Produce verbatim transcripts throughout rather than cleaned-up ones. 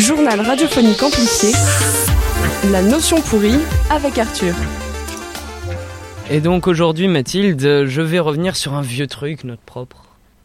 Journal radiophonique amplifié, la notion pourrie avec Arthur. Et donc aujourd'hui, Mathilde, je vais revenir sur un vieux truc, notre propre.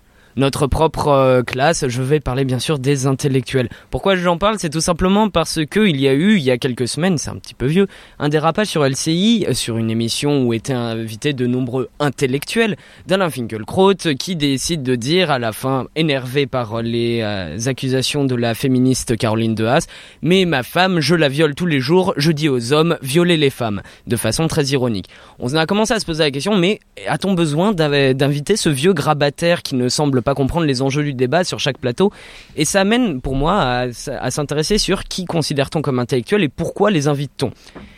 Notre propre euh, classe, je vais parler bien sûr des intellectuels. Pourquoi j'en parle ? C'est tout simplement parce que il y a eu, il y a quelques semaines, c'est un petit peu vieux, un dérapage sur L C I, sur une émission où étaient invités de nombreux intellectuels, d'Alain Finkielkraut, qui décide de dire à la fin, énervé par les euh, accusations de la féministe Caroline de Haas, « Mais ma femme, je la viole tous les jours, je dis aux hommes, violez les femmes », de façon très ironique. On a commencé à se poser la question, mais a-t-on besoin d'inviter ce vieux grabataire qui ne semble pas comprendre les enjeux du débat sur chaque plateau? Et ça amène pour moi à, à s'intéresser sur qui considère-t-on comme intellectuel et pourquoi les invite-t-on.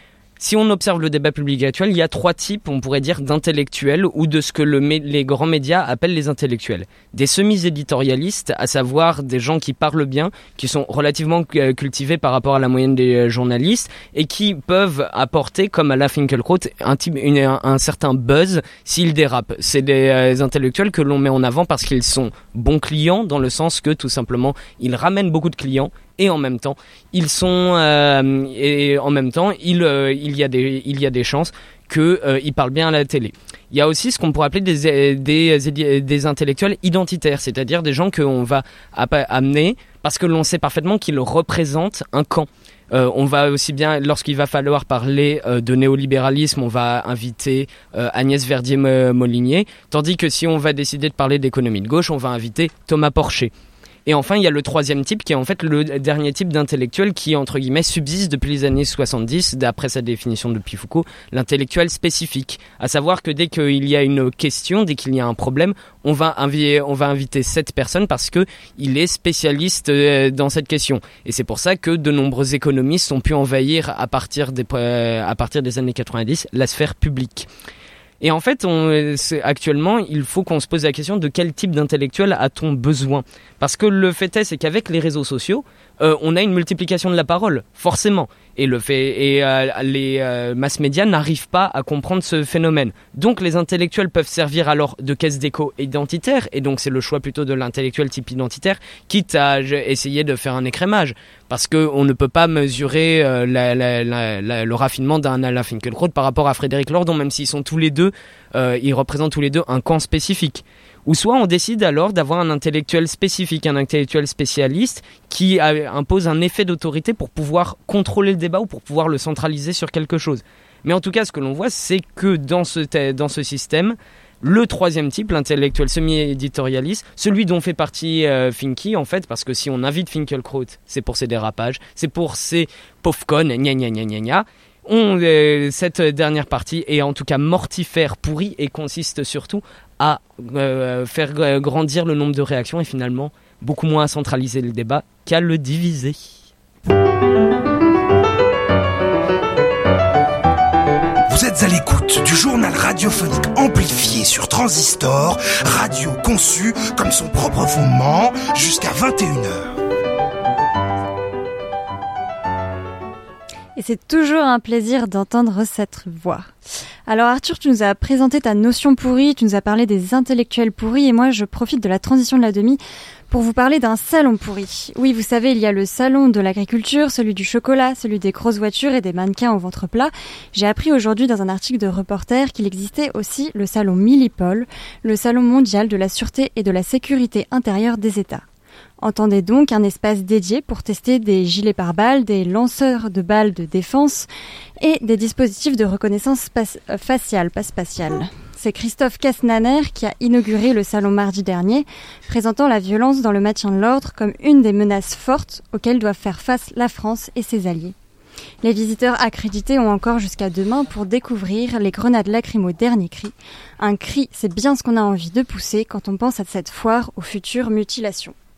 Si on observe le débat public actuel, il y a trois types, on pourrait dire, d'intellectuels ou de ce que le, les grands médias appellent les intellectuels. Des semi-éditorialistes, à savoir des gens qui parlent bien, qui sont relativement cultivés par rapport à la moyenne des journalistes et qui peuvent apporter, comme Alain Finkielkraut, un, type, une, un, un certain buzz s'ils dérapent. C'est des euh, intellectuels que l'on met en avant parce qu'ils sont bons clients, dans le sens que tout simplement, ils ramènent beaucoup de clients. Et en même temps, ils sont euh, et en même temps, il euh, il y a des il y a des chances que euh, ils parlent bien à la télé. Il y a aussi ce qu'on pourrait appeler des des des intellectuels identitaires, c'est-à-dire des gens qu'on va amener parce que l'on sait parfaitement qu'ils représentent un camp. Euh, on va aussi bien, lorsqu'il va falloir parler euh, de néolibéralisme, on va inviter euh, Agnès Verdier-Molinier, tandis que si on va décider de parler d'économie de gauche, on va inviter Thomas Porcher. Et enfin, il y a le troisième type qui est en fait le dernier type d'intellectuel qui, entre guillemets, subsiste depuis les années soixante-dix, d'après sa définition depuis Foucault, l'intellectuel spécifique. À savoir que dès qu'il y a une question, dès qu'il y a un problème, on va, invi- on va inviter cette personne parce qu'il est spécialiste dans cette question. Et c'est pour ça que de nombreux économistes ont pu envahir, à partir des, à partir des années quatre-vingt-dix, la sphère publique. Et en fait, on, c'est, actuellement, il faut qu'on se pose la question de quel type d'intellectuel a-t-on besoin ? Parce que le fait est, c'est qu'avec les réseaux sociaux, euh, on a une multiplication de la parole, forcément. Et, le fait, et euh, les euh, mass médias n'arrivent pas à comprendre ce phénomène. Donc les intellectuels peuvent servir alors de caisse d'écho identitaire, et donc c'est le choix plutôt de l'intellectuel type identitaire, quitte à essayer de faire un écrémage. Parce qu'on ne peut pas mesurer euh, la, la, la, la, le raffinement d'un Alain Finkielkraut par rapport à Frédéric Lordon, même s'ils sont tous les deux, euh, ils représentent tous les deux un camp spécifique. Ou soit on décide alors d'avoir un intellectuel spécifique, un intellectuel spécialiste qui a, impose un effet d'autorité pour pouvoir contrôler le débat ou pour pouvoir le centraliser sur quelque chose. Mais en tout cas, ce que l'on voit, c'est que dans ce, dans ce système, le troisième type, l'intellectuel semi-éditorialiste, celui dont fait partie euh, Finky, en fait, parce que si on invite Finkielkraut, c'est pour ses dérapages, c'est pour ses pauvres connes, gna gna gna gna gna. On, euh, cette dernière partie est en tout cas mortifère, pourrie, et consiste surtout à euh, faire euh, grandir le nombre de réactions et finalement beaucoup moins à centraliser le débat qu'à le diviser. Vous êtes à l'écoute du journal radiophonique amplifié sur Transistor, radio conçue comme son propre fondement, jusqu'à vingt et une heures. Et c'est toujours un plaisir d'entendre cette voix. Alors Arthur, tu nous as présenté ta notion pourrie, tu nous as parlé des intellectuels pourris, et moi je profite de la transition de la demi pour vous parler d'un salon pourri. Oui, vous savez, il y a le salon de l'agriculture, celui du chocolat, celui des grosses voitures et des mannequins au ventre plat. J'ai appris aujourd'hui dans un article de Reporter qu'il existait aussi le salon Millipol, le salon mondial de la sûreté et de la sécurité intérieure des États. Entendez donc un espace dédié pour tester des gilets pare-balles, des lanceurs de balles de défense et des dispositifs de reconnaissance spa- faciale, pas spatiale. C'est Christophe Casnaner qui a inauguré le salon mardi dernier, présentant la violence dans le maintien de l'ordre comme une des menaces fortes auxquelles doivent faire face la France et ses alliés. Les visiteurs accrédités ont encore jusqu'à demain pour découvrir les grenades lacrymo dernier cri. Un cri, c'est bien ce qu'on a envie de pousser quand on pense à cette foire aux futures mutilations.